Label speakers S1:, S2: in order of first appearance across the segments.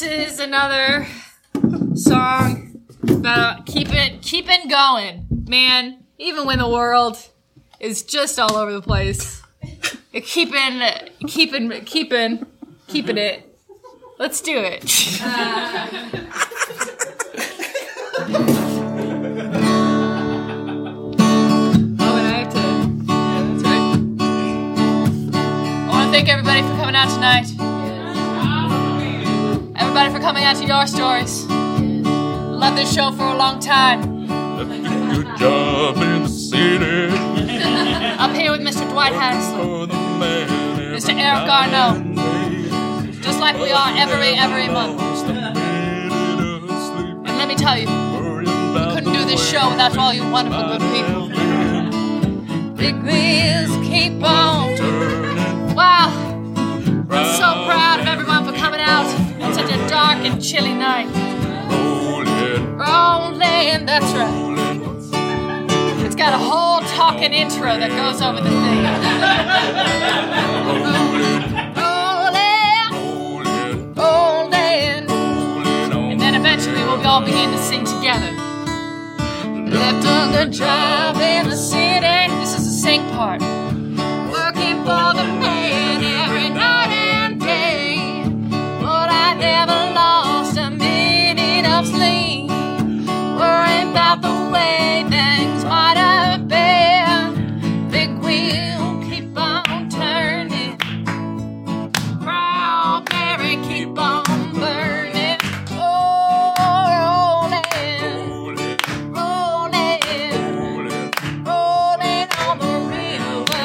S1: This is another song about keeping going, man. Even when the world is just all over the place, keeping it. Let's do it. Thank everybody for coming out tonight. Everybody for coming out to your stories. Love this show for a long time.
S2: Good job in the city.
S1: Up here with Mr. Dwight Hasley, Mr. Eric Garneau. Just like we are every month. And let me tell you, we couldn't do this show without all you wonderful good people. Big wheels keep on turning. Wow, I'm so proud of everyone for coming out on such a dark and chilly night. Rolling, that's right. It's got a whole talking intro that goes over the thing. Rolling, and then eventually we'll all begin to sing together. Left a good job in the city. This is the sing part. Working for the man every night and day, but I never lost a minute of sleep, worrying about the way things might have been. Big wheel keep on turning, proud Mary keep on burning. Oh, rolling, rolling on the river.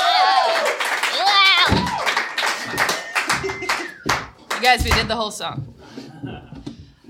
S1: Guys, we did the whole song.